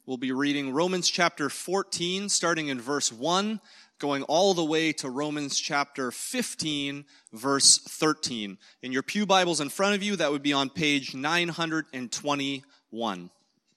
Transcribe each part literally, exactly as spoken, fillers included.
We'll be reading Romans chapter fourteen, starting in verse one, going all the way to Romans chapter fifteen, verse thirteen. In your pew Bibles in front of you, that would be on page nine hundred twenty-one.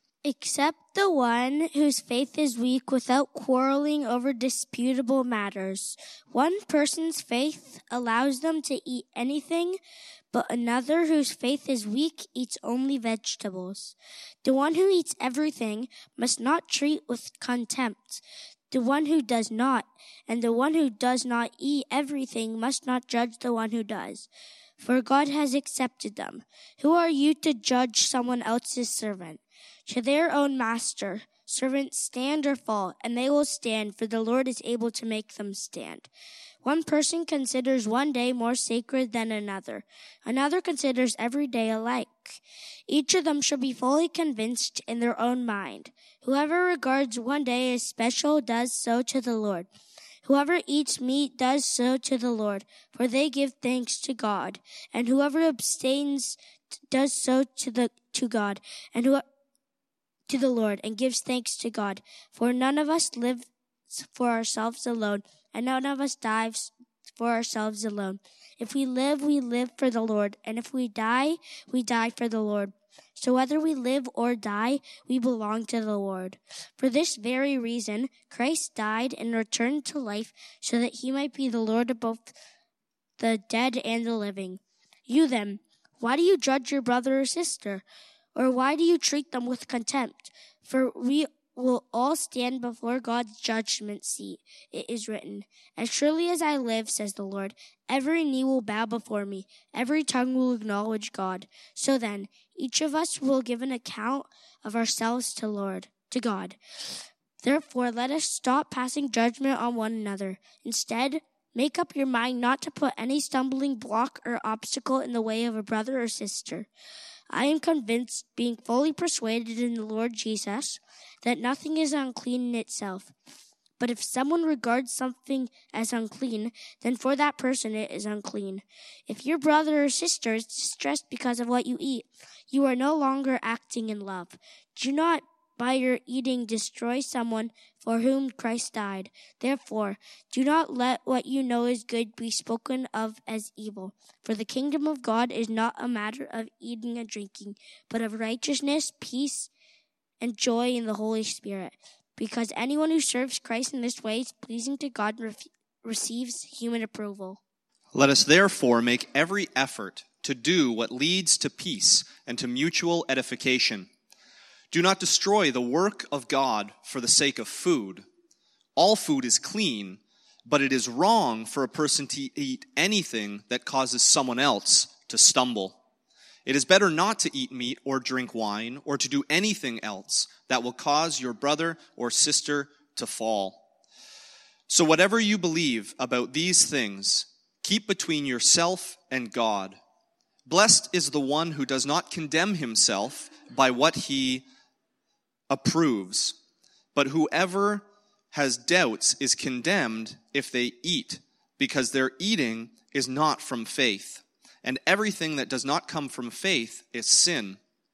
Except the one whose faith is weak without quarreling over disputable matters. One person's faith allows them to eat anything, but another whose faith is weak eats only vegetables. The one who eats everything must not treat with contempt the one who does not, and the one who does not eat everything must not judge the one who does, for God has accepted them. Who are you to judge someone else's servant? To their own master, servants stand or fall, and they will stand, for the Lord is able to make them stand. One person considers one day more sacred than another. Another considers every day alike. Each of them should be fully convinced in their own mind. Whoever regards one day as special does so to the Lord. Whoever eats meat does so to the Lord, for they give thanks to God. And whoever abstains does so to the to God, and who to the Lord, and gives thanks to God. For none of us lives for ourselves alone, and none of us dies for ourselves alone. If we live, we live for the Lord, and if we die, we die for the Lord. So whether we live or die, we belong to the Lord. For this very reason, Christ died and returned to life, so that he might be the Lord of both the dead and the living. You then, why do you judge your brother or sister? Or why do you treat them with contempt? For we will all stand before God's judgment seat. It is written, as surely as I live, says the Lord, every knee will bow before me, every tongue will acknowledge God. So then, each of us will give an account of ourselves to Lord, to God. Therefore, let us stop passing judgment on one another. Instead, make up your mind not to put any stumbling block or obstacle in the way of a brother or sister. I am convinced, being fully persuaded in the Lord Jesus, that nothing is unclean in itself. But if someone regards something as unclean, then for that person it is unclean. If your brother or sister is distressed because of what you eat, you are no longer acting in love. Do not, by your eating, destroy someone for whom Christ died. Therefore, do not let what you know is good be spoken of as evil. For the kingdom of God is not a matter of eating and drinking, but of righteousness, peace, and joy in the Holy Spirit. Because anyone who serves Christ in this way is pleasing to God and re- receives human approval. Let us therefore make every effort to do what leads to peace and to mutual edification. Do not destroy the work of God for the sake of food. All food is clean, but it is wrong for a person to eat anything that causes someone else to stumble. It is better not to eat meat or drink wine or to do anything else that will cause your brother or sister to fall. So whatever you believe about these things, keep between yourself and God. Blessed is the one who does not condemn himself by what he approves, but whoever has doubts is condemned if they eat, because their eating is not from faith. And everything that does not come from faith is sin.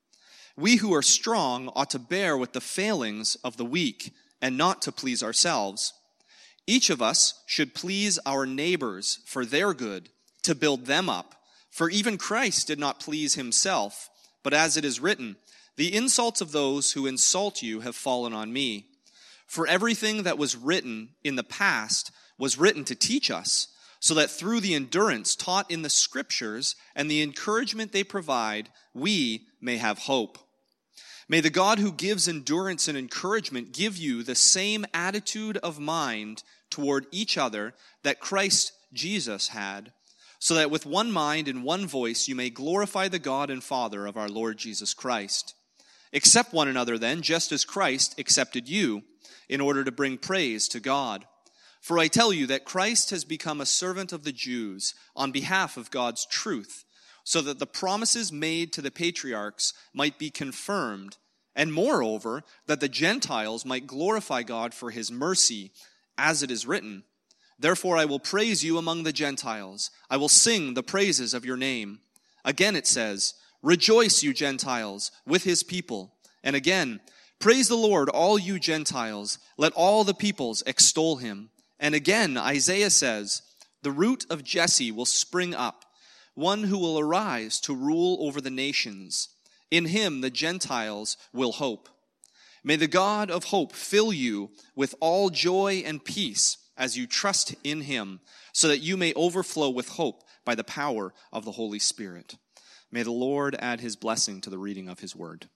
We who are strong ought to bear with the failings of the weak and not to please ourselves. Each of us should please our neighbors for their good, to build them up. For even Christ did not please himself, but as it is written, the insults of those who insult you have fallen on me. For everything that was written in the past was written to teach us, so that through the endurance taught in the Scriptures and the encouragement they provide, we may have hope. May the God who gives endurance and encouragement give you the same attitude of mind toward each other that Christ Jesus had, so that with one mind and one voice you may glorify the God and Father of our Lord Jesus Christ. Accept one another then, just as Christ accepted you, in order to bring praise to God. For I tell you that Christ has become a servant of the Jews on behalf of God's truth, so that the promises made to the patriarchs might be confirmed, and moreover, that the Gentiles might glorify God for his mercy, as it is written, therefore I will praise you among the Gentiles. I will sing the praises of your name. Again it says, rejoice, you Gentiles, with his people. And again, Praise the Lord, all you Gentiles. Let all the peoples extol him. And again, Isaiah says, the root of Jesse will spring up, one who will arise to rule over the nations. In him the Gentiles will hope. May the God of hope fill you with all joy and peace as you trust in him, so that you may overflow with hope by the power of the Holy Spirit. May the Lord add his blessing to the reading of his word.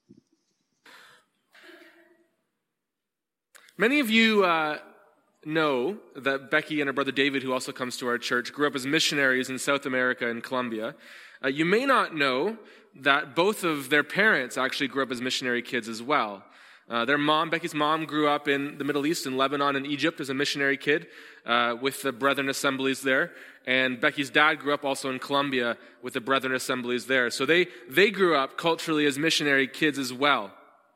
Many of you uh, know that Becky and her brother David, who also comes to our church, grew up as missionaries in South America and Colombia. Uh, you may not know that both of their parents actually grew up as missionary kids as well. Uh, their mom, Becky's mom, grew up in the Middle East, in Lebanon and Egypt as a missionary kid uh, with the Brethren Assemblies there. And Becky's dad grew up also in Colombia with the Brethren Assemblies there. So they, they grew up culturally as missionary kids as well.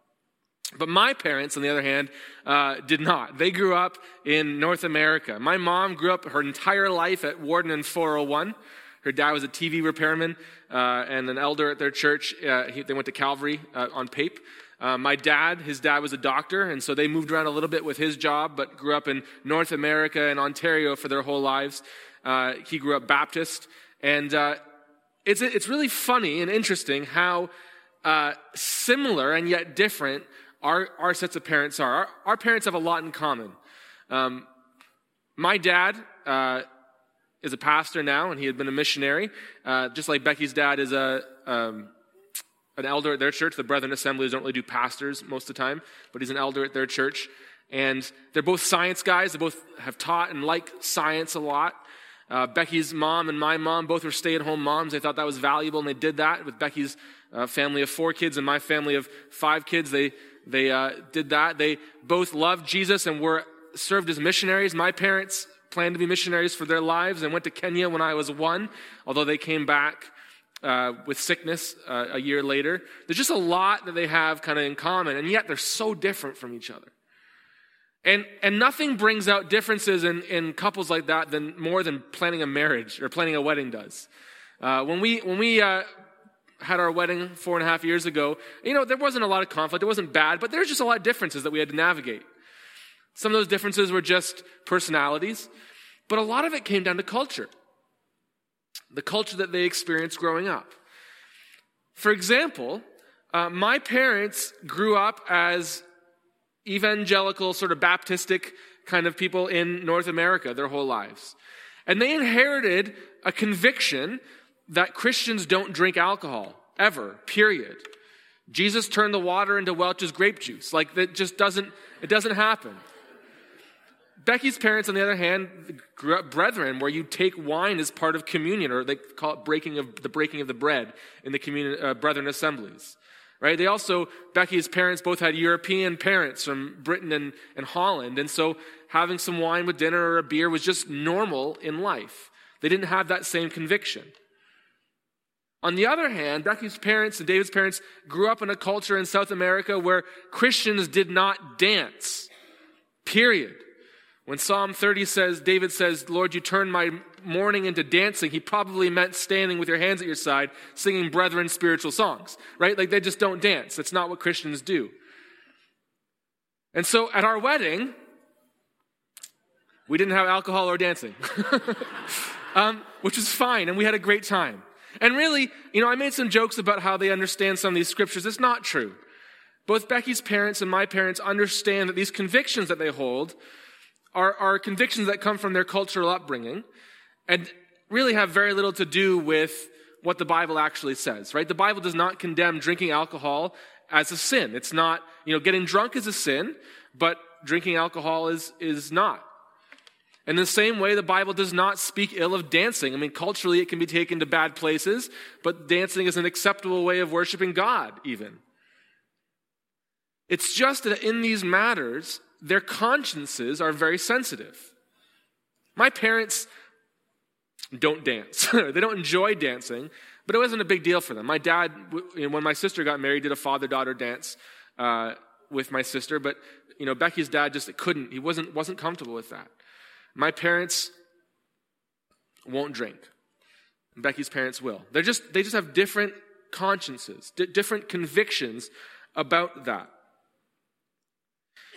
But my parents, on the other hand, uh, did not. They grew up in North America. My mom grew up her entire life at Warden and four oh one. Her dad was a T V repairman uh, and an elder at their church. Uh, he, they went to Calvary uh, on Pape. Uh, my dad, his dad was a doctor, and so they moved around a little bit with his job, but grew up in North America and Ontario for their whole lives. Uh, he grew up Baptist. And uh, it's it's really funny and interesting how uh, similar and yet different Our, our sets of parents are. Our, our parents have a lot in common. Um, my dad uh, is a pastor now, and he had been a missionary, uh, just like Becky's dad is a um, an elder at their church. The Brethren Assemblies don't really do pastors most of the time, but he's an elder at their church. And they're both science guys. They both have taught and like science a lot. Uh, Becky's mom and my mom both were stay-at-home moms. They thought that was valuable, and they did that with Becky's uh, family of four kids and my family of five kids. They They uh, did that. They both loved Jesus and were served as missionaries. My parents planned to be missionaries for their lives and went to Kenya when I was one, although they came back uh, with sickness uh, a year later. There's just a lot that they have kind of in common, and yet they're so different from each other. And and nothing brings out differences in, in couples like that than more than planning a marriage or planning a wedding does. Uh, when we when we uh, had our wedding four and a half years ago, you know, there wasn't a lot of conflict. It wasn't bad, but there's just a lot of differences that we had to navigate. Some of those differences were just personalities, but a lot of it came down to culture. The culture that they experienced growing up. For example, uh, my parents grew up as evangelical, sort of Baptistic kind of people in North America their whole lives. And they inherited a conviction that Christians don't drink alcohol, ever, period. Jesus turned the water into Welch's grape juice. Like, that just doesn't, it doesn't happen. Becky's parents, on the other hand, grew up Brethren, where you take wine as part of communion, or they call it breaking of the breaking of the bread in the communion, uh, Brethren assemblies. Right? They also, Becky's parents both had European parents from Britain and, and Holland, and so having some wine with dinner or a beer was just normal in life. They didn't have that same conviction. On the other hand, Becky's parents and David's parents grew up in a culture in South America where Christians did not dance, period. When Psalm thirty says, David says, Lord, you turn my mourning into dancing, he probably meant standing with your hands at your side, singing brethren spiritual songs, right? Like, they just don't dance. That's not what Christians do. And so at our wedding, we didn't have alcohol or dancing, um, which was fine, and we had a great time. And really, you know, I made some jokes about how they understand some of these scriptures. It's not true. Both Becky's parents and my parents understand that these convictions that they hold are, are convictions that come from their cultural upbringing and really have very little to do with what the Bible actually says, right? The Bible does not condemn drinking alcohol as a sin. It's not, you know, getting drunk is a sin, but drinking alcohol is, is not. In the same way, the Bible does not speak ill of dancing. I mean, culturally, it can be taken to bad places, but dancing is an acceptable way of worshiping God, even. It's just that in these matters, their consciences are very sensitive. My parents don't dance. They don't enjoy dancing, but it wasn't a big deal for them. My dad, when my sister got married, did a father-daughter dance uh, with my sister, but you know, Becky's dad just couldn't. He wasn't wasn't comfortable with that. My parents won't drink. Becky's parents will. They're just they just have different consciences, d- different convictions about that.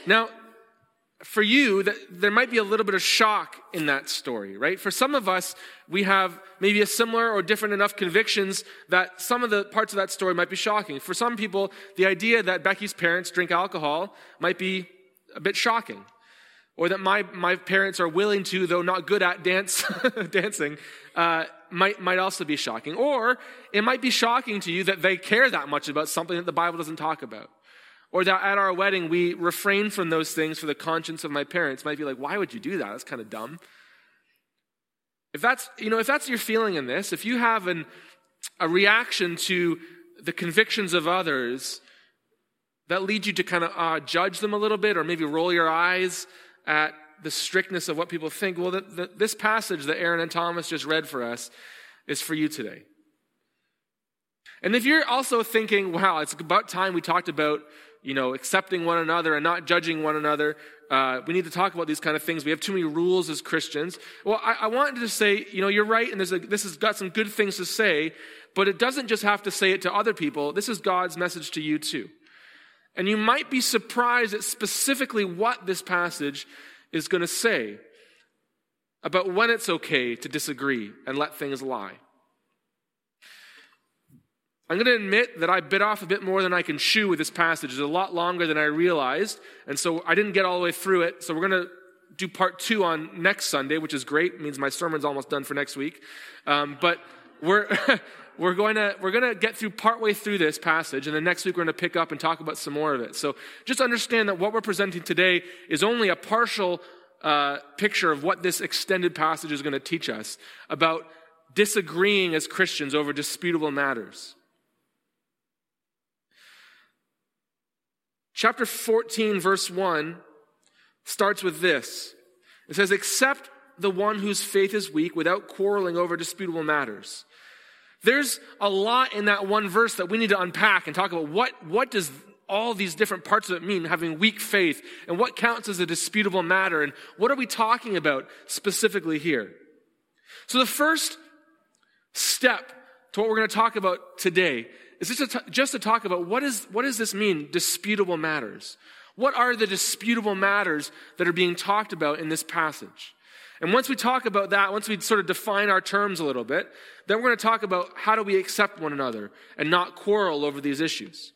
Now, for you, that there might be a little bit of shock in that story, right? For some of us, we have maybe a similar or different enough convictions that some of the parts of that story might be shocking. For some people, the idea that Becky's parents drink alcohol might be a bit shocking. Or that my, my parents are willing to, though not good at dance, dancing, uh, might, might also be shocking. Or it might be shocking to you that they care that much about something that the Bible doesn't talk about. Or that at our wedding, we refrain from those things for the conscience of my parents. Might be like, why would you do that? That's kind of dumb. If that's, you know, if that's your feeling in this, if you have an, a reaction to the convictions of others that lead you to kind of uh, judge them a little bit, or maybe roll your eyes at the strictness of what people think, well, the, the, this passage that Aaron and Thomas just read for us is for you today. And if you're also thinking, wow, it's about time we talked about, you know, accepting one another and not judging one another, uh, we need to talk about these kind of things. We have too many rules as Christians. Well, I, I wanted to say, you know, you're right, and there's a, this has got some good things to say, but it doesn't just have to say it to other people. This is God's message to you too. And you might be surprised at specifically what this passage is going to say about when it's okay to disagree and let things lie. I'm going to admit that I bit off a bit more than I can chew with this passage. It's a lot longer than I realized, and so I didn't get all the way through it. So we're going to do part two on next Sunday, which is great. It means my sermon's almost done for next week. Um, but we're... We're going to we're going to get through partway through this passage, and then next week we're going to pick up and talk about some more of it. So just understand that what we're presenting today is only a partial uh, picture of what this extended passage is going to teach us about disagreeing as Christians over disputable matters. Chapter fourteen, verse one, starts with this. It says, "Accept the one whose faith is weak without quarreling over disputable matters." There's a lot in that one verse that we need to unpack and talk about what, what does all these different parts of it mean, having weak faith, and what counts as a disputable matter, and what are we talking about specifically here? So the first step to what we're going to talk about today is just to, t- just to talk about what is what does this mean, disputable matters? What are the disputable matters that are being talked about in this passage? And once we talk about that, once we sort of define our terms a little bit, then we're going to talk about how do we accept one another and not quarrel over these issues.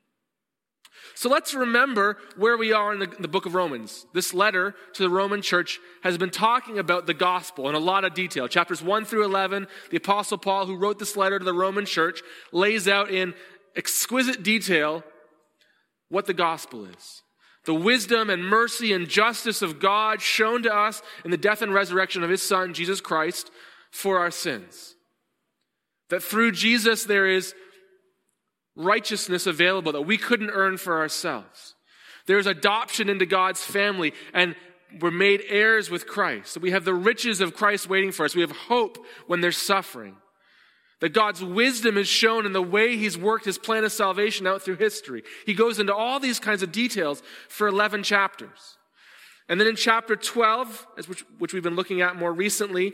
So let's remember where we are in the, in the book of Romans. This letter to the Roman church has been talking about the gospel in a lot of detail. Chapters one through eleven, the Apostle Paul, who wrote this letter to the Roman church, lays out in exquisite detail what the gospel is. The wisdom and mercy and justice of God shown to us in the death and resurrection of his Son, Jesus Christ, for our sins. That through Jesus there is righteousness available that we couldn't earn for ourselves. There is adoption into God's family, and we're made heirs with Christ. So we have the riches of Christ waiting for us. We have hope when there's suffering. That God's wisdom is shown in the way he's worked his plan of salvation out through history. He goes into all these kinds of details for eleven chapters. And then in chapter twelve, which, which we've been looking at more recently,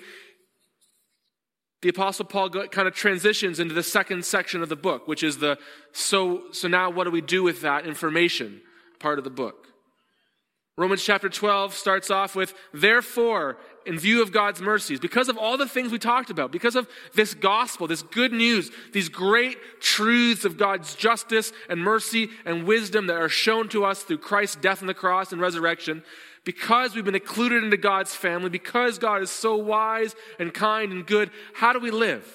the Apostle Paul go, kind of transitions into the second section of the book, which is the, so, so now what do we do with that information part of the book? Romans chapter twelve starts off with, therefore, in view of God's mercies, because of all the things we talked about, because of this gospel, this good news, these great truths of God's justice and mercy and wisdom that are shown to us through Christ's death on the cross and resurrection, because we've been included into God's family, because God is so wise and kind and good, how do we live?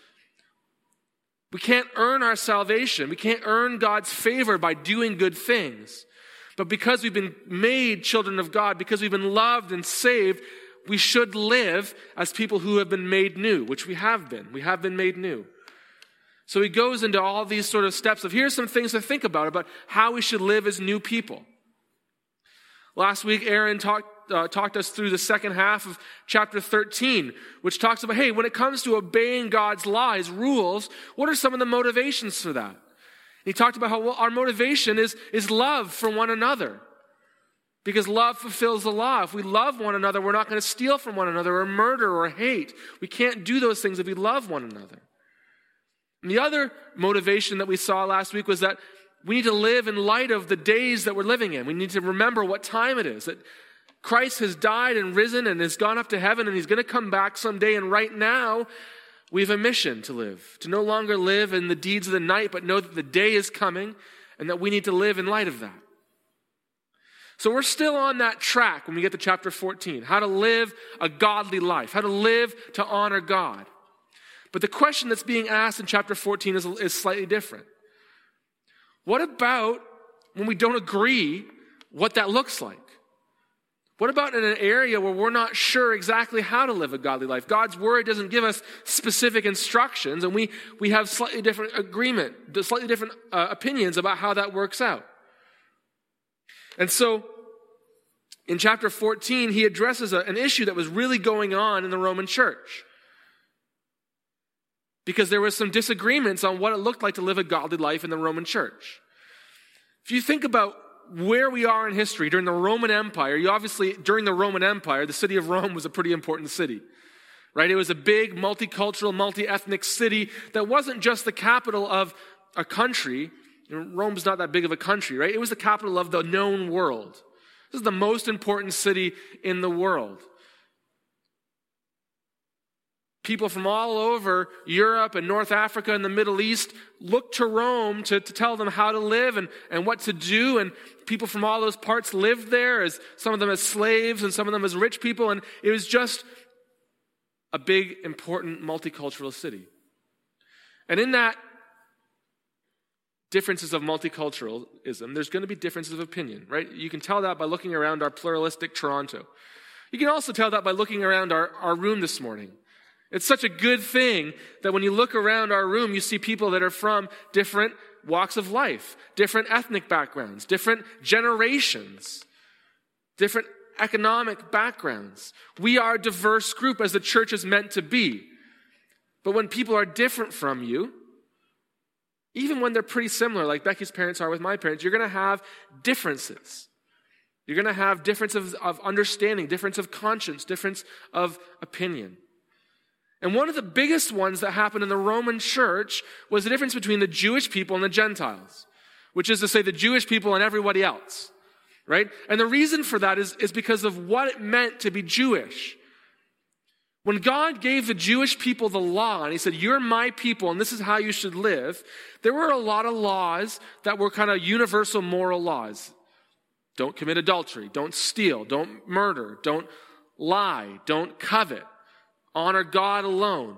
We can't earn our salvation. We can't earn God's favor by doing good things. But because we've been made children of God, because we've been loved and saved, we should live as people who have been made new, which we have been. We have been made new. So he goes into all these sort of steps of here's some things to think about, about how we should live as new people. Last week, Aaron talked, uh, talked us through the second half of chapter thirteen, which talks about, hey, when it comes to obeying God's law, his rules, what are some of the motivations for that? He talked about how well, our motivation is, is love for one another. Because love fulfills the law. If we love one another, we're not going to steal from one another or murder or hate. We can't do those things if we love one another. And the other motivation that we saw last week was that we need to live in light of the days that we're living in. We need to remember what time it is, that Christ has died and risen and has gone up to heaven, and he's going to come back someday. And right now, we have a mission to live, to no longer live in the deeds of the night, but know that the day is coming and that we need to live in light of that. So we're still on that track when we get to chapter fourteen, how to live a godly life, how to live to honor God. But the question that's being asked in chapter fourteen is, is slightly different. What about when we don't agree what that looks like? What about in an area where we're not sure exactly how to live a godly life? God's word doesn't give us specific instructions, and we, we have slightly different agreement, slightly different uh, opinions about how that works out. And so, in chapter fourteen, he addresses a, an issue that was really going on in the Roman church. Because there was some disagreements on what it looked like to live a godly life in the Roman church. If you think about where we are in history during the Roman Empire, you obviously, during the Roman Empire, the city of Rome was a pretty important city, right? It was a big, multicultural, multi-ethnic city that wasn't just the capital of a country. Rome's not that big of a country, right? It was the capital of the known world. This is the most important city in the world. People from all over Europe and North Africa and the Middle East looked to Rome to, to tell them how to live and, and what to do. And people from all those parts lived there, as some of them as slaves and some of them as rich people. And it was just a big, important, multicultural city. And in that differences of multiculturalism, there's going to be differences of opinion, right? You can tell that by looking around our pluralistic Toronto. You can also tell that by looking around our, our room this morning. It's such a good thing that when you look around our room, you see people that are from different walks of life, different ethnic backgrounds, different generations, different economic backgrounds. We are a diverse group as the church is meant to be. But when people are different from you, even when they're pretty similar, like Becky's parents are with my parents, you're going to have differences. You're going to have differences of understanding, difference of conscience, difference of opinion. And one of the biggest ones that happened in the Roman church was the difference between the Jewish people and the Gentiles, which is to say the Jewish people and everybody else, right? And the reason for that is, is because of what it meant to be Jewish. When God gave the Jewish people the law, and he said, you're my people, and this is how you should live, there were a lot of laws that were kind of universal moral laws. Don't commit adultery, don't steal, don't murder, don't lie, don't covet. Honor God alone.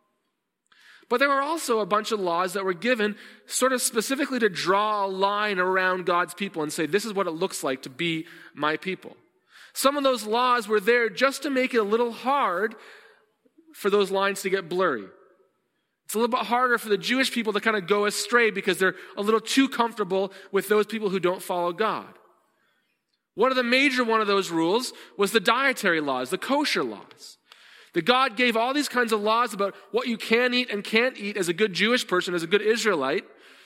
But there were also a bunch of laws that were given sort of specifically to draw a line around God's people and say, this is what it looks like to be my people. Some of those laws were there just to make it a little hard for those lines to get blurry. It's a little bit harder for the Jewish people to kind of go astray because they're a little too comfortable with those people who don't follow God. One of the major one of those rules was the dietary laws, the kosher laws. That God gave all these kinds of laws about what you can eat and can't eat as a good Jewish person, as a good Israelite,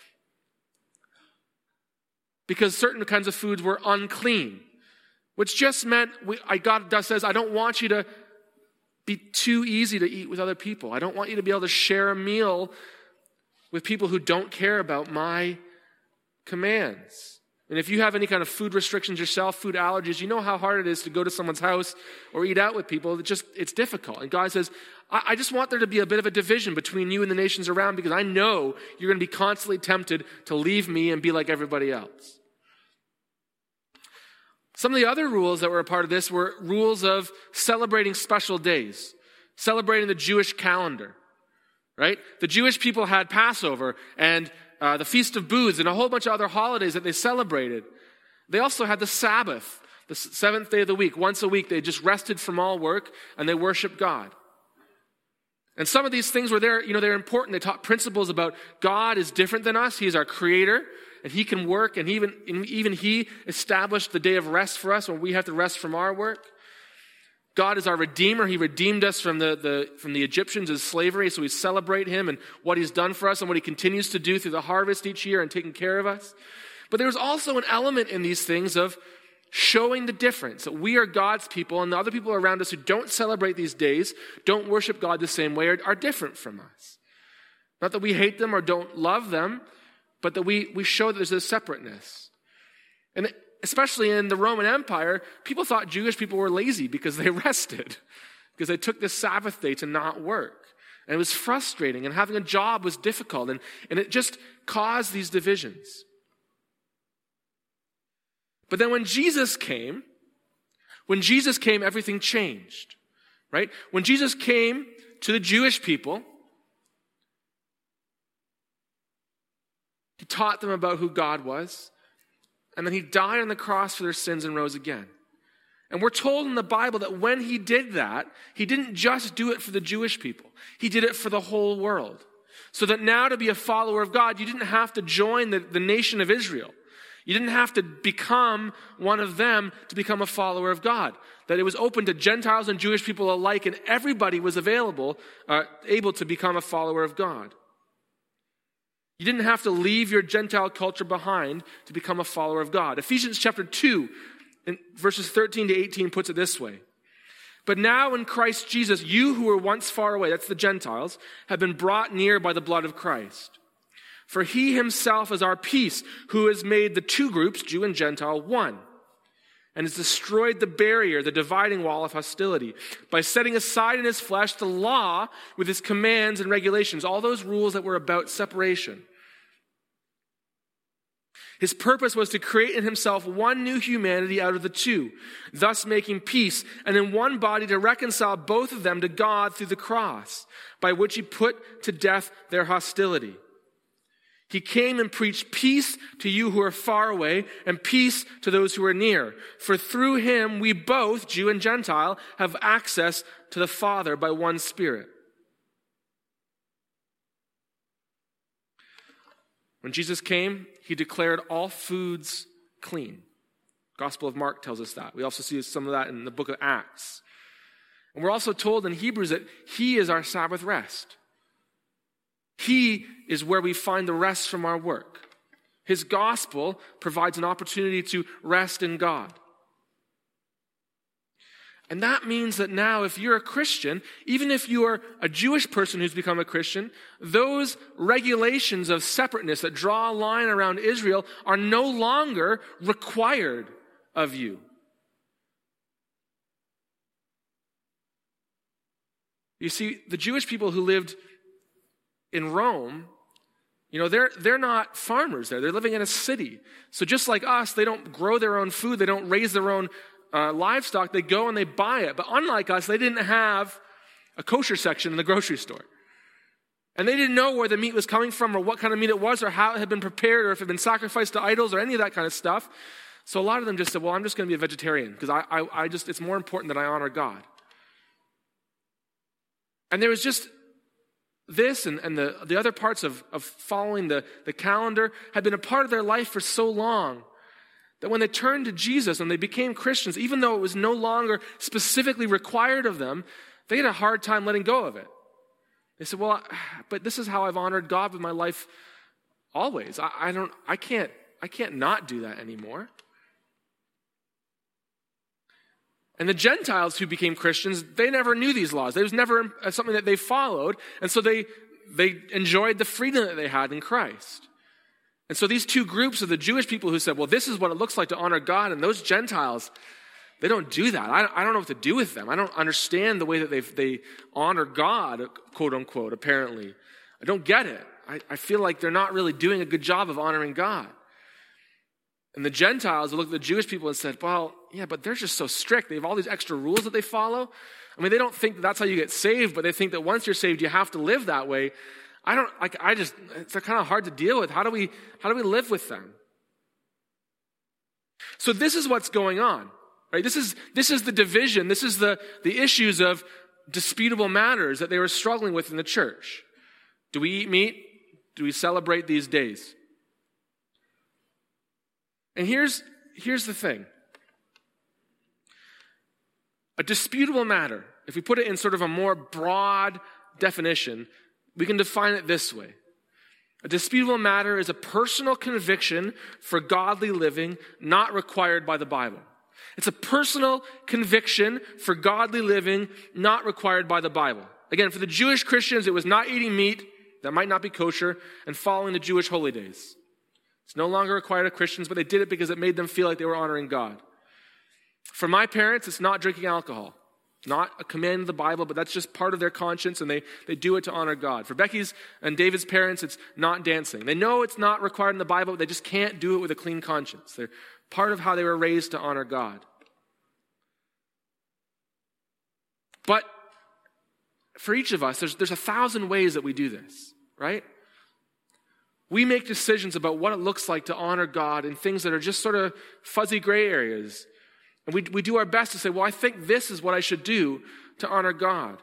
because certain kinds of foods were unclean, which just meant we, I, God says, I don't want you to be too easy to eat with other people. I don't want you to be able to share a meal with people who don't care about my commands. And if you have any kind of food restrictions yourself, food allergies, you know how hard it is to go to someone's house or eat out with people. It's just, it's difficult. And God says, I, I just want there to be a bit of a division between you and the nations around because I know you're going to be constantly tempted to leave me and be like everybody else. Some of the other rules that were a part of this were rules of celebrating special days, celebrating the Jewish calendar, right? The Jewish people had Passover and Uh, the Feast of Booths, and a whole bunch of other holidays that they celebrated. They also had the Sabbath, the seventh day of the week. Once a week, they just rested from all work, and they worshiped God. And some of these things were there, you know, they're important. They taught principles about God is different than us. He is our creator, and he can work, and even, even he established the day of rest for us when we have to rest from our work. God is our Redeemer. He redeemed us from the, the, from the Egyptians as slavery, so we celebrate him and what he's done for us and what he continues to do through the harvest each year and taking care of us. But there's also an element in these things of showing the difference, that we are God's people and the other people around us who don't celebrate these days, don't worship God the same way, are, are different from us. Not that we hate them or don't love them, but that we, we show that there's a separateness. And especially in the Roman Empire, people thought Jewish people were lazy because they rested, because they took the Sabbath day to not work. And it was frustrating, and having a job was difficult, and, and it just caused these divisions. But then when Jesus came, when Jesus came, everything changed, right? When Jesus came to the Jewish people, he taught them about who God was, and then he died on the cross for their sins and rose again. And we're told in the Bible that when he did that, he didn't just do it for the Jewish people. He did it for the whole world. So that now to be a follower of God, you didn't have to join the, the nation of Israel. You didn't have to become one of them to become a follower of God. That it was open to Gentiles and Jewish people alike, and everybody was available, uh, able to become a follower of God. You didn't have to leave your Gentile culture behind to become a follower of God. Ephesians chapter two, in verses thirteen to eighteen puts it this way. But now in Christ Jesus, you who were once far away, that's the Gentiles, have been brought near by the blood of Christ. For he himself is our peace, who has made the two groups, Jew and Gentile, one, and has destroyed the barrier, the dividing wall of hostility, by setting aside in his flesh the law with his commands and regulations, all those rules that were about separation. His purpose was to create in himself one new humanity out of the two, thus making peace, and in one body to reconcile both of them to God through the cross, by which he put to death their hostility. He came and preached peace to you who are far away and peace to those who are near. For through him we both, Jew and Gentile, have access to the Father by one Spirit. When Jesus came, he declared all foods clean. Gospel of Mark tells us that. We also see some of that in the book of Acts. And we're also told in Hebrews that he is our Sabbath rest. He is where we find the rest from our work. His gospel provides an opportunity to rest in God. And that means that now if you're a Christian, even if you are a Jewish person who's become a Christian, those regulations of separateness that draw a line around Israel are no longer required of you. You see, the Jewish people who lived in Rome, you know, they're they're not farmers there. They're living in a city. So just like us, they don't grow their own food. They don't raise their own uh, livestock. They go and they buy it. But unlike us, they didn't have a kosher section in the grocery store. And they didn't know where the meat was coming from or what kind of meat it was or how it had been prepared or if it had been sacrificed to idols or any of that kind of stuff. So a lot of them just said, well, I'm just going to be a vegetarian because I, I, I just, it's more important that I honor God. And there was just this and, and the, the other parts of, of following the, the calendar had been a part of their life for so long that when they turned to Jesus and they became Christians, even though it was no longer specifically required of them, they had a hard time letting go of it. They said, well, but this is how I've honored God with my life always. I, I don't, I can't, I can't not do that anymore. And the Gentiles who became Christians, they never knew these laws. It was never something that they followed. And so they, they enjoyed the freedom that they had in Christ. And so these two groups of the Jewish people who said, well, this is what it looks like to honor God. And those Gentiles, they don't do that. I, I don't know what to do with them. I don't understand the way that they they honor God, quote unquote, apparently. I don't get it. I, I feel like they're not really doing a good job of honoring God. And the Gentiles looked at the Jewish people and said, well, yeah, but they're just so strict. They have all these extra rules that they follow. I mean, they don't think that that's how you get saved, but they think that once you're saved, you have to live that way. I don't, like, I just, it's kind of hard to deal with. How do we, how do we live with them? So this is what's going on, right? This is, this is the division. This is the, the issues of disputable matters that they were struggling with in the church. Do we eat meat? Do we celebrate these days? And here's, here's the thing. A disputable matter, if we put it in sort of a more broad definition, we can define it this way. A disputable matter is a personal conviction for godly living not required by the Bible. It's a personal conviction for godly living not required by the Bible. Again, for the Jewish Christians, it was not eating meat that might not be kosher and following the Jewish holy days. It's no longer required of Christians, but they did it because it made them feel like they were honoring God. For my parents, it's not drinking alcohol. Not a command of the Bible, but that's just part of their conscience, and they, they do it to honor God. For Becky's and David's parents, it's not dancing. They know it's not required in the Bible, but they just can't do it with a clean conscience. They're part of how they were raised to honor God. But for each of us, there's, there's a thousand ways that we do this, right? We make decisions about what it looks like to honor God in things that are just sort of fuzzy gray areas. And we, we do our best to say, well, I think this is what I should do to honor God.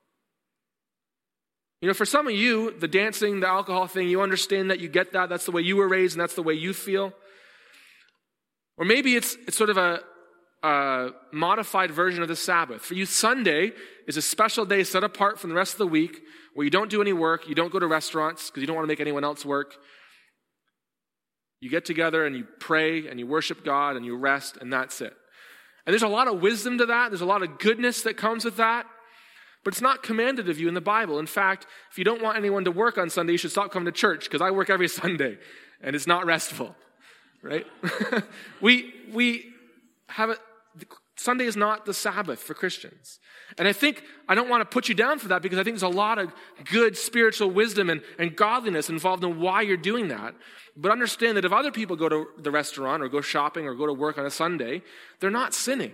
You know, for some of you, the dancing, the alcohol thing, you understand that, you get that, that's the way you were raised and that's the way you feel. Or maybe it's it's sort of a, a modified version of the Sabbath. For you, Sunday is a special day set apart from the rest of the week where you don't do any work, you don't go to restaurants because you don't want to make anyone else work. You get together and you pray and you worship God and you rest, and that's it. And there's a lot of wisdom to that. There's a lot of goodness that comes with that. But it's not commanded of you in the Bible. In fact, if you don't want anyone to work on Sunday, you should stop coming to church, because I work every Sunday and it's not restful, right? we we have a, Sunday is not the Sabbath for Christians. And I think, I don't want to put you down for that, because I think there's a lot of good spiritual wisdom and, and godliness involved in why you're doing that. But understand that if other people go to the restaurant or go shopping or go to work on a Sunday, they're not sinning.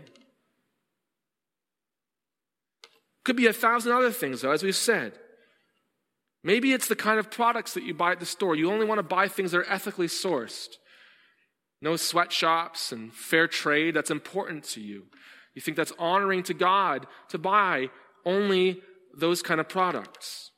Could be a thousand other things, though, as we've said. Maybe it's the kind of products that you buy at the store. You only want to buy things that are ethically sourced. No sweatshops and fair trade. That's important to you. You think that's honoring to God to buy only those kind of products.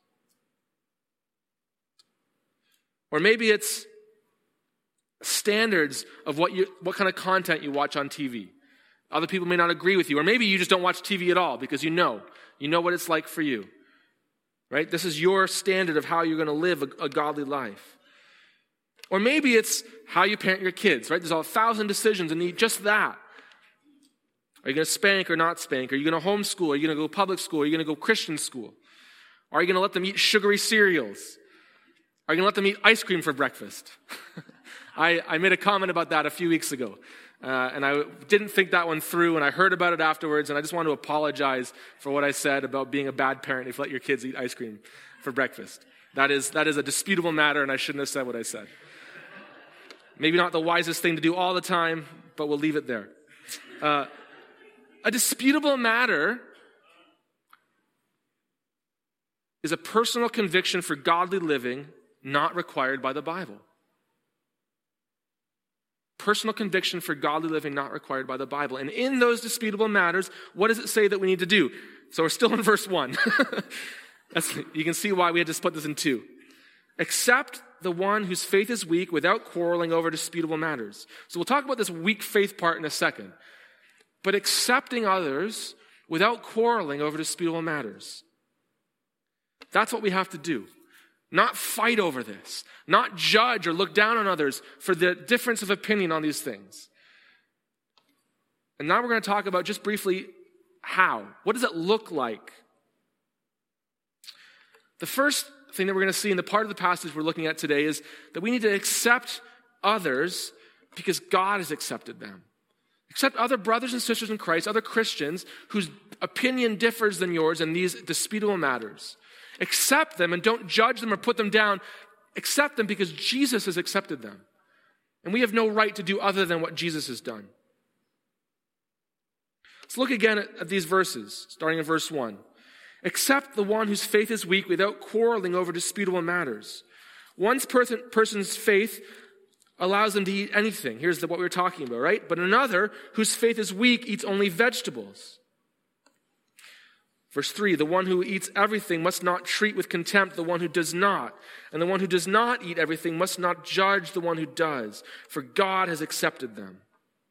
Or maybe it's standards of what you, what kind of content you watch on T V. Other people may not agree with you. Or maybe you just don't watch T V at all because you know. You know what it's like for you. Right? This is your standard of how you're going to live a, a godly life. Or maybe it's how you parent your kids, right? There's a thousand decisions and just that. Are you going to spank or not spank? Are you going to homeschool? Are you going to go public school? Are you going to go Christian school? Are you going to let them eat sugary cereals? Are you going to let them eat ice cream for breakfast? I, I made a comment about that a few weeks ago. Uh, and I didn't think that one through, and I heard about it afterwards, and I just want to apologize for what I said about being a bad parent if you let your kids eat ice cream for breakfast. That is, that is a disputable matter, and I shouldn't have said what I said. Maybe not the wisest thing to do all the time, but we'll leave it there. Uh, a disputable matter is a personal conviction for godly living not required by the Bible. Personal conviction for godly living not required by the Bible. And in those disputable matters, what does it say that we need to do? So we're still in verse one. That's, you can see why we had to split this in two. Accept the one whose faith is weak without quarreling over disputable matters. So we'll talk about this weak faith part in a second. But accepting others without quarreling over disputable matters. That's what we have to do. Not fight over this. Not judge or look down on others for the difference of opinion on these things. And now we're going to talk about just briefly how. What does it look like? The first thing that we're going to see in the part of the passage we're looking at today is that we need to accept others because God has accepted them. Accept other brothers and sisters in Christ, other Christians whose opinion differs than yours in these disputable matters. Accept them and don't judge them or put them down. Accept them because Jesus has accepted them. And we have no right to do other than what Jesus has done. Let's look again at, at these verses, starting in verse one. Accept the one whose faith is weak without quarreling over disputable matters. One person, person's faith allows them to eat anything. Here's the, what we were talking about, right? But another whose faith is weak eats only vegetables. Verse three, the one who eats everything must not treat with contempt the one who does not. And the one who does not eat everything must not judge the one who does, for God has accepted them.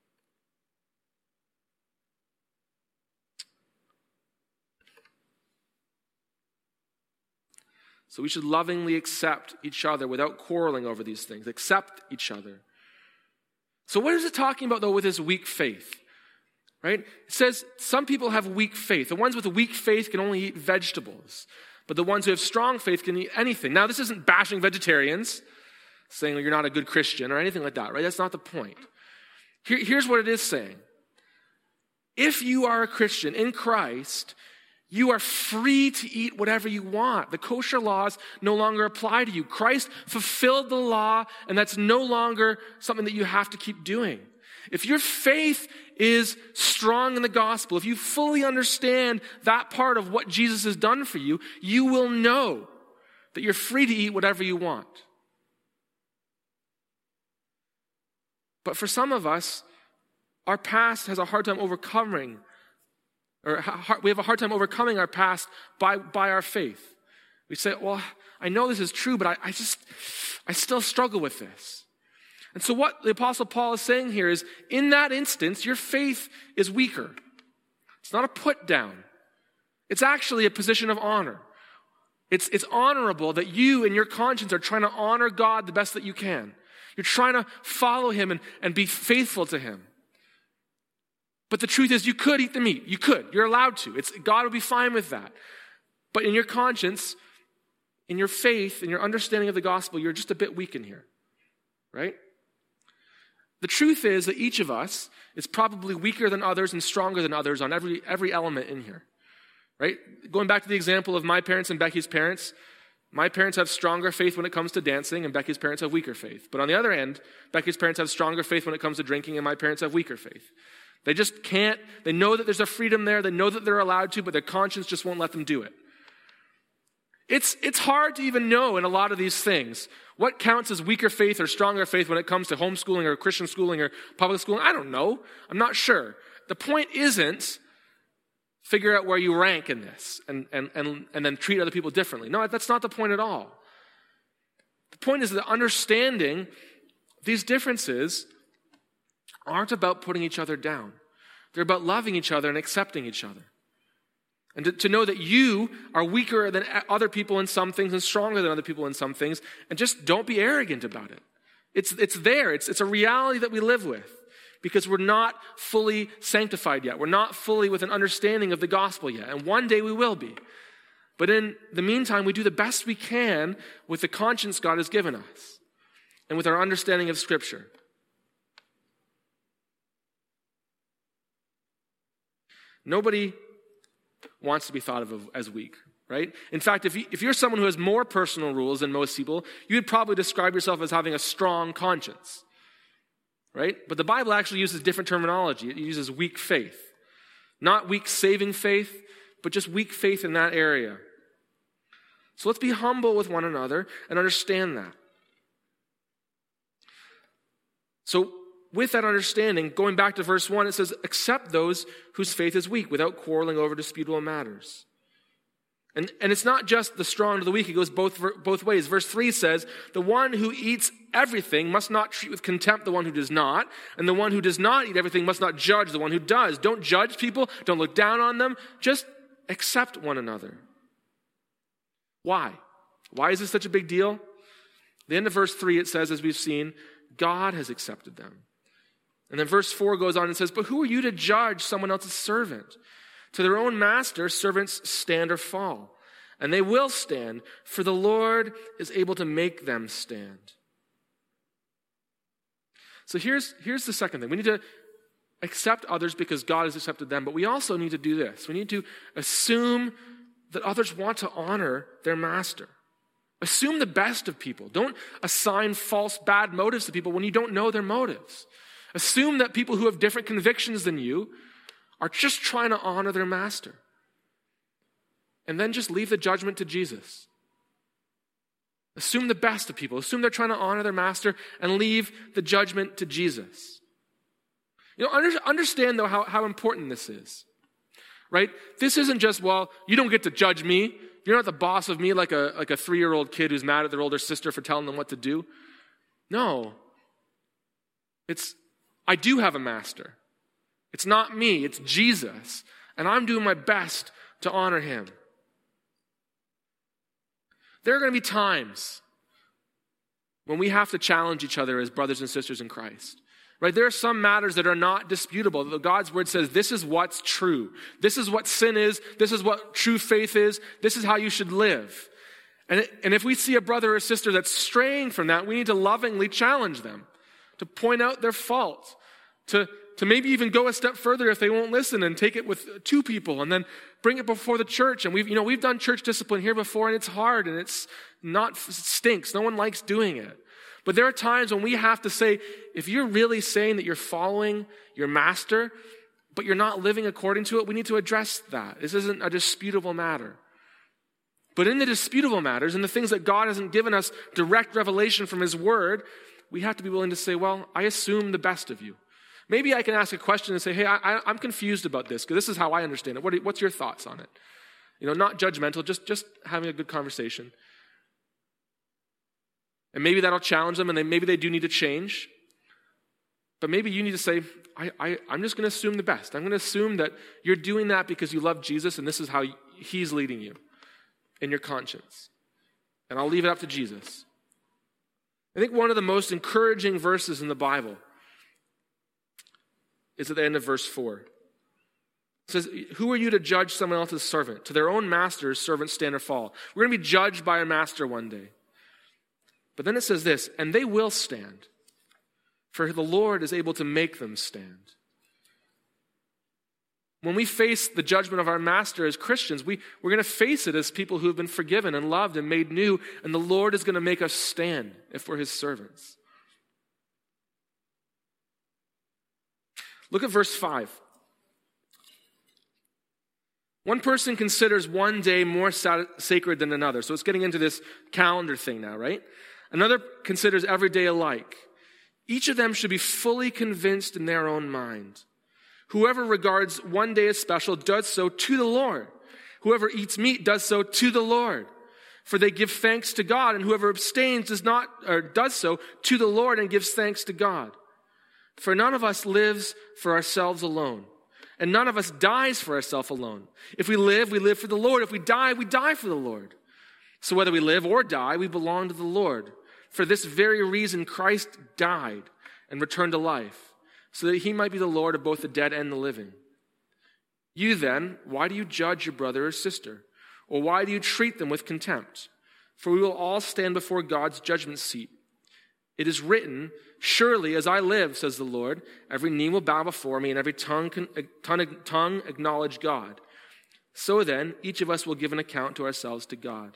So we should lovingly accept each other without quarreling over these things. Accept each other. So what is it talking about, though, with this weak faith? Right? It says some people have weak faith. The ones with a weak faith can only eat vegetables. But the ones who have strong faith can eat anything. Now, this isn't bashing vegetarians. saying well, you're not a good Christian or anything like that, right? That's not the point. Here, here's what it is saying. If you are a Christian in Christ, you are free to eat whatever you want. The kosher laws no longer apply to you. Christ fulfilled the law, and that's no longer something that you have to keep doing. If your faith is strong in the gospel, if you fully understand that part of what Jesus has done for you, you will know that you're free to eat whatever you want. But for some of us, our past has a hard time overcoming, or we have a hard time overcoming our past by, by our faith. We say, well, I know this is true, but I, I just, I still struggle with this. And so what the Apostle Paul is saying here is, in that instance, your faith is weaker. It's not a put down. It's actually a position of honor. It's, it's honorable that you and your conscience are trying to honor God the best that you can. You're trying to follow him and, and be faithful to him. But the truth is, you could eat the meat. You could. You're allowed to. It's, God will be fine with that. But in your conscience, in your faith, in your understanding of the gospel, you're just a bit weak in here. Right? The truth is that each of us is probably weaker than others and stronger than others on every, every element in here. Right? Going back to the example of my parents and Becky's parents, my parents have stronger faith when it comes to dancing, and Becky's parents have weaker faith. But on the other end, Becky's parents have stronger faith when it comes to drinking, and my parents have weaker faith. They just can't, they know that there's a freedom there, they know that they're allowed to, but their conscience just won't let them do it. It's, it's hard to even know in a lot of these things what counts as weaker faith or stronger faith when it comes to homeschooling or Christian schooling or public schooling. I don't know. I'm not sure. The point isn't figure out where you rank in this and, and, and, and then treat other people differently. No, that's not the point at all. The point is that understanding these differences aren't about putting each other down. They're about loving each other and accepting each other. And to, to know that you are weaker than other people in some things and stronger than other people in some things, and just don't be arrogant about it. It's, it's there. It's, it's a reality that we live with because we're not fully sanctified yet. We're not fully with an understanding of the gospel yet. And one day we will be. But in the meantime, we do the best we can with the conscience God has given us and with our understanding of Scripture. Nobody wants to be thought of as weak, right? In fact, if, you, if you're someone who has more personal rules than most people, you would probably describe yourself as having a strong conscience, right? But the Bible actually uses different terminology. It uses weak faith. Not weak saving faith, but just weak faith in that area. So let's be humble with one another and understand that. So with that understanding, going back to verse one, it says, accept those whose faith is weak without quarreling over disputable matters. And, and it's not just the strong to the weak. It goes both, both ways. Verse three says, the one who eats everything must not treat with contempt the one who does not, and the one who does not eat everything must not judge the one who does. Don't judge people. Don't look down on them. Just accept one another. Why? Why is this such a big deal? At the end of verse three, it says, as we've seen, God has accepted them. And then verse four goes on and says, but who are you to judge someone else's servant? To their own master, servants stand or fall. And they will stand, for the Lord is able to make them stand. So here's, here's the second thing. We need to accept others because God has accepted them, but we also need to do this. We need to assume that others want to honor their master. Assume the best of people. Don't assign false, bad motives to people when you don't know their motives. Assume that people who have different convictions than you are just trying to honor their master. And then just leave the judgment to Jesus. Assume the best of people. Assume they're trying to honor their master and leave the judgment to Jesus. You know, under, understand though how, how important this is. Right? This isn't just, well, you don't get to judge me. You're not the boss of me like a, like a three-year-old kid who's mad at their older sister for telling them what to do. No. It's, I do have a master. It's not me, it's Jesus. And I'm doing my best to honor him. There are going to be times when we have to challenge each other as brothers and sisters in Christ. Right? There are some matters that are not disputable. God's word says this is what's true. This is what sin is. This is what true faith is. This is how you should live. And, it, and if we see a brother or sister that's straying from that, we need to lovingly challenge them, to point out their fault, to, to maybe even go a step further if they won't listen and take it with two people and then bring it before the church. And we've, you know, we've done church discipline here before, and it's hard and it's not, it stinks. No one likes doing it. But there are times when we have to say, if you're really saying that you're following your master, but you're not living according to it, we need to address that. This isn't a disputable matter. But in the disputable matters, and the things that God hasn't given us direct revelation from his word, we have to be willing to say, well, I assume the best of you. Maybe I can ask a question and say, hey, I, I'm confused about this, because this is how I understand it. What are, what's your thoughts on it? You know, not judgmental, just, just having a good conversation. And maybe that'll challenge them, and they, maybe they do need to change. But maybe you need to say, I, I, I'm just going to assume the best. I'm going to assume that you're doing that because you love Jesus, and this is how he's leading you in your conscience. And I'll leave it up to Jesus. I think one of the most encouraging verses in the Bible is at the end of verse four. It says, who are you to judge someone else's servant? To their own master's servants stand or fall. We're going to be judged by our master one day. But then it says this, and they will stand, for the Lord is able to make them stand. When we face the judgment of our master as Christians, we, we're going to face it as people who have been forgiven and loved and made new, and the Lord is going to make us stand if we're his servants. Look at verse five. One person considers one day more sacred than another. So it's getting into this calendar thing now, right? Another considers every day alike. Each of them should be fully convinced in their own mind. Whoever regards one day as special does so to the Lord. Whoever eats meat does so to the Lord. For they give thanks to God, and whoever abstains does not, or does so to the Lord and gives thanks to God. For none of us lives for ourselves alone, and none of us dies for ourselves alone. If we live, we live for the Lord. If we die, we die for the Lord. So whether we live or die, we belong to the Lord. For this very reason, Christ died and returned to life, so that he might be the Lord of both the dead and the living. You then, why do you judge your brother or sister? Or why do you treat them with contempt? For we will all stand before God's judgment seat. It is written, surely as I live, says the Lord, every knee will bow before me and every tongue, tongue, tongue acknowledge God. So then, each of us will give an account to ourselves to God.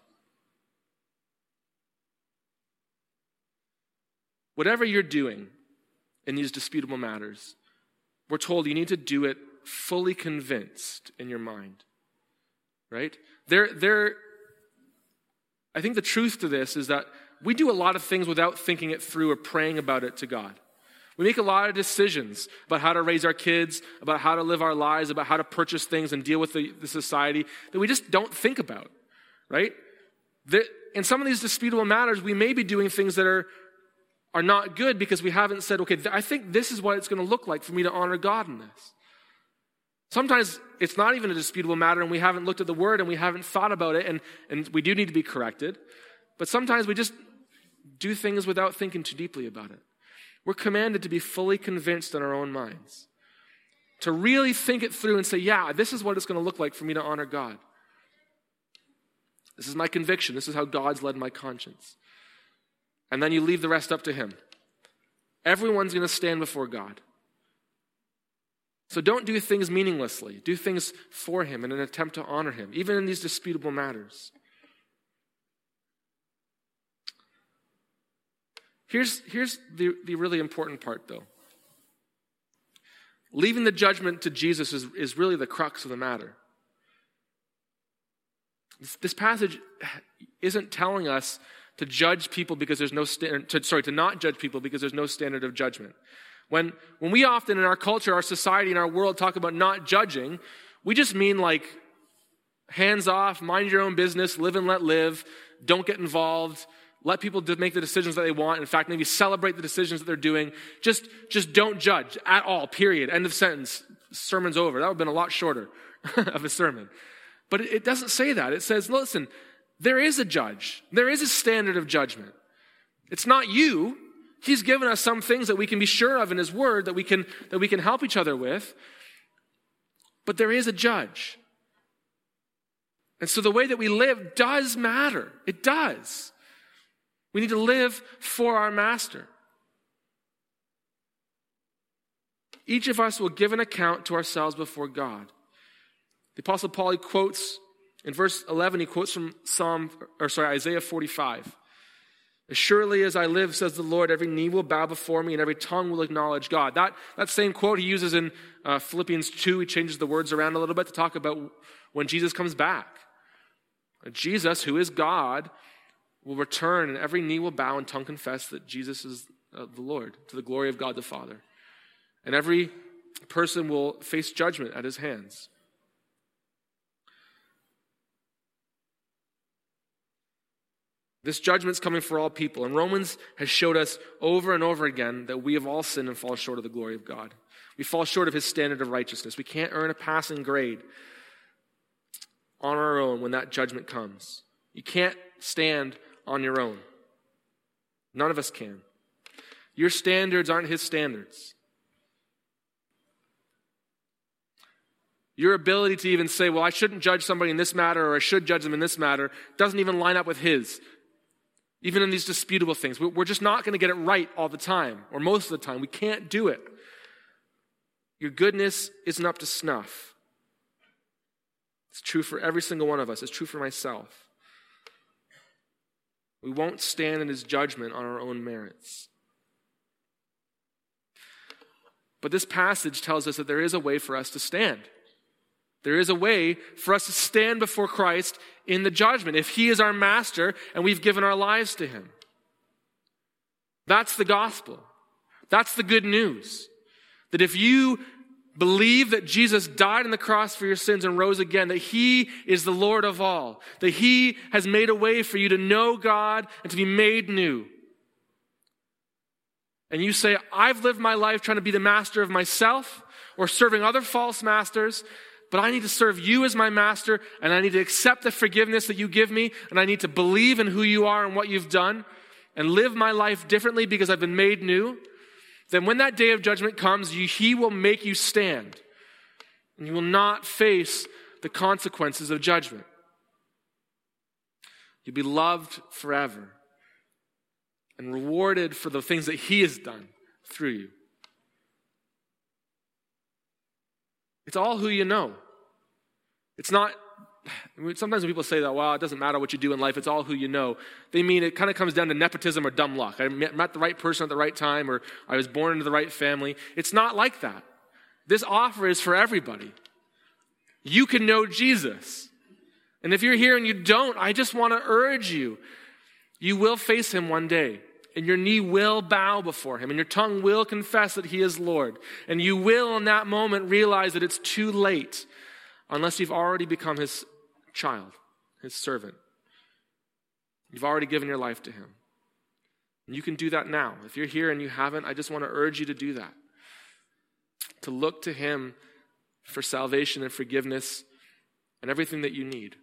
Whatever you're doing in these disputable matters, we're told you need to do it fully convinced in your mind, right? There, there. I think the truth to this is that we do a lot of things without thinking it through or praying about it to God. We make a lot of decisions about how to raise our kids, about how to live our lives, about how to purchase things and deal with the, the society that we just don't think about, right? The, in some of these disputable matters, we may be doing things that are are not good because we haven't said, okay, I think this is what it's going to look like for me to honor God in this. Sometimes it's not even a disputable matter and we haven't looked at the word and we haven't thought about it, and, and we do need to be corrected. But sometimes we just do things without thinking too deeply about it. We're commanded to be fully convinced in our own minds, to really think it through and say, yeah, this is what it's going to look like for me to honor God. This is my conviction. This is how God's led my conscience. And then you leave the rest up to him. Everyone's going to stand before God. So don't do things meaninglessly. Do things for him in an attempt to honor him, even in these disputable matters. Here's, here's the, the really important part, though. Leaving the judgment to Jesus is, is really the crux of the matter. This, this passage isn't telling us to judge people because there's no standard, to, sorry, to not judge people because there's no standard of judgment. When, when we often in our culture, our society, and our world talk about not judging, we just mean like hands off, mind your own business, live and let live, don't get involved, let people make the decisions that they want. In fact, maybe celebrate the decisions that they're doing. Just, just don't judge at all, period. End of sentence. Sermon's over. That would have been a lot shorter of a sermon. But it, it doesn't say that. It says, listen, there is a judge. There is a standard of judgment. It's not you. He's given us some things that we can be sure of in his word that we can, that we can help each other with. But there is a judge. And so the way that we live does matter. It does. We need to live for our master. Each of us will give an account to ourselves before God. The Apostle Paul, he quotes, in verse eleven, he quotes from Psalm, or sorry, Isaiah forty-five. As surely as I live, says the Lord, every knee will bow before me and every tongue will acknowledge God. That, that same quote he uses in uh, Philippians two. He changes the words around a little bit to talk about when Jesus comes back. Jesus, who is God, will return and every knee will bow and tongue confess that Jesus is uh, the Lord, to the glory of God the Father. And every person will face judgment at his hands. This judgment's coming for all people. And Romans has showed us over and over again that we have all sinned and fall short of the glory of God. We fall short of his standard of righteousness. We can't earn a passing grade on our own when that judgment comes. You can't stand on your own. None of us can. Your standards aren't his standards. Your ability to even say, well, I shouldn't judge somebody in this matter or I should judge them in this matter doesn't even line up with his. Even in these disputable things. We're just not going to get it right all the time or most of the time. We can't do it. Your goodness isn't up to snuff. It's true for every single one of us. It's true for myself. We won't stand in his judgment on our own merits. But this passage tells us that there is a way for us to stand. There is a way for us to stand before Christ in the judgment if he is our master and we've given our lives to him. That's the gospel. That's the good news. That if you believe that Jesus died on the cross for your sins and rose again, that he is the Lord of all, that he has made a way for you to know God and to be made new. And you say, I've lived my life trying to be the master of myself or serving other false masters, but I need to serve you as my master, and I need to accept the forgiveness that you give me, and I need to believe in who you are and what you've done, and live my life differently because I've been made new. Then when that day of judgment comes, you, he will make you stand, and you will not face the consequences of judgment. You'll be loved forever and rewarded for the things that he has done through you. It's all who you know. It's not, sometimes when people say that, well, it doesn't matter what you do in life, it's all who you know. They mean it kind of comes down to nepotism or dumb luck. I met the right person at the right time, or I was born into the right family. It's not like that. This offer is for everybody. You can know Jesus. And if you're here and you don't, I just want to urge you, you will face him one day. And your knee will bow before him, and your tongue will confess that he is Lord. And you will in that moment realize that it's too late unless you've already become his child, his servant. You've already given your life to him. And you can do that now. If you're here and you haven't, I just want to urge you to do that. To look to him for salvation and forgiveness and everything that you need.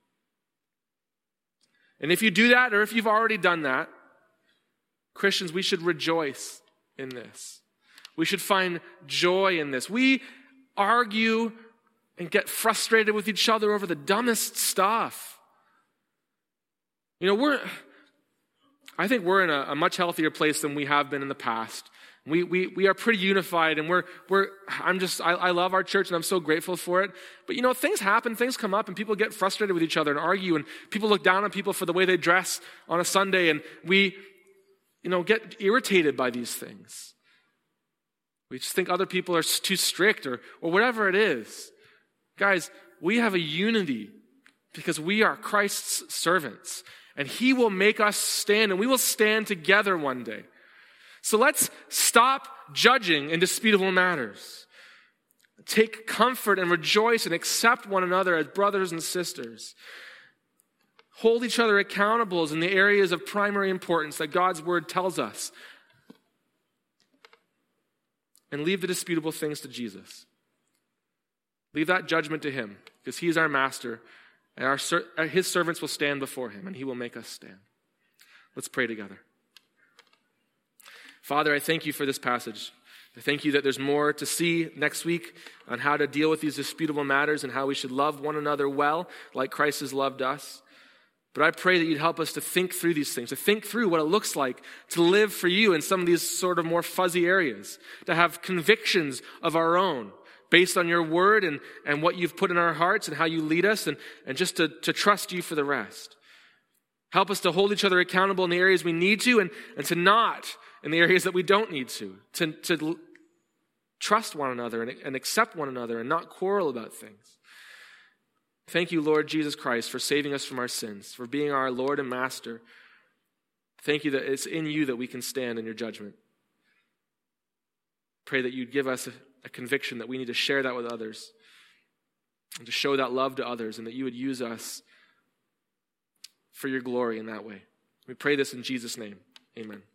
And if you do that, or if you've already done that, Christians, we should rejoice in this. We should find joy in this. We argue and get frustrated with each other over the dumbest stuff. You know, we're, I think we're in a, a much healthier place than we have been in the past. We we we are pretty unified, and we're we're. I'm just I, I love our church, and I'm so grateful for it. But you know, things happen, things come up, and people get frustrated with each other and argue, and people look down on people for the way they dress on a Sunday, and we, you know, get irritated by these things. We just think other people are too strict, or or whatever it is. Guys, we have a unity because we are Christ's servants, and he will make us stand, and we will stand together one day. So let's stop judging in disputable matters. Take comfort and rejoice and accept one another as brothers and sisters. Hold each other accountable in the areas of primary importance that God's word tells us. And leave the disputable things to Jesus. Leave that judgment to him, because he is our master, and our his servants will stand before him, and he will make us stand. Let's pray together. Father, I thank you for this passage. I thank you that there's more to see next week on how to deal with these disputable matters and how we should love one another well, like Christ has loved us. But I pray that you'd help us to think through these things, to think through what it looks like to live for you in some of these sort of more fuzzy areas, to have convictions of our own based on your word and, and what you've put in our hearts and how you lead us, and, and just to, to trust you for the rest. Help us to hold each other accountable in the areas we need to, and, and to not in the areas that we don't need to, to, to trust one another and, and accept one another and not quarrel about things. Thank you, Lord Jesus Christ, for saving us from our sins, for being our Lord and Master. Thank you that it's in you that we can stand in your judgment. Pray that you'd give us a, a conviction that we need to share that with others and to show that love to others, and that you would use us for your glory in that way. We pray this in Jesus' name. Amen.